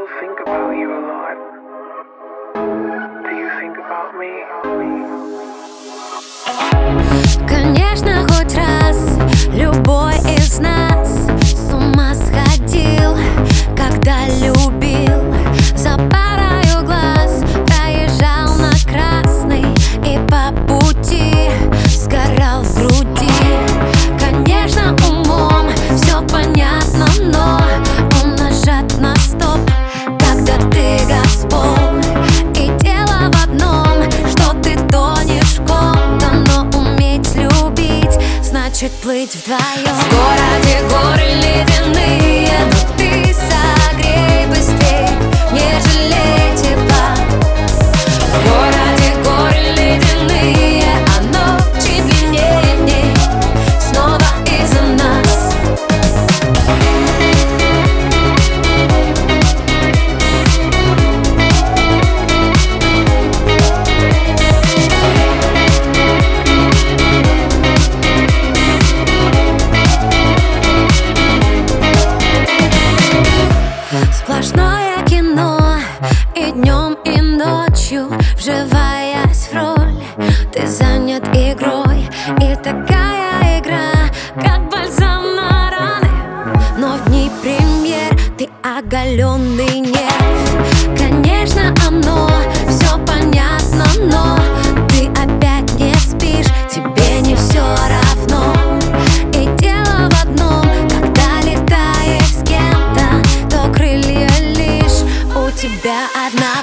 still think about you a lot. Do you think about me? Конечно, хоть раз любой из нас с ума сходил, когда любил. За парою глаз проезжал на красный и по пути сгорал в груди. Конечно, умом все понятно, но он нажат на стоп, когда ты газпол. И дело в одном, что ты тонешь в ком-то, но уметь любить значит плыть вдвоем. В городе горы ледяные, но ты согрей быстрей, не жалей тепла. В городе горы ледяные, а ночи длиннее дней, снова из-за нас. Сплошное кино и днем, и ночью, вживаясь в роль, ты занят игрой. И такая игра, как бальзам на раны, но в дни премьер ты оголенный нерв. Конечно, оно все понятно, но ты опять не спишь, тебе не все равно. И дело в одном, когда летаешь с кем-то, то крылья лишь у тебя одна.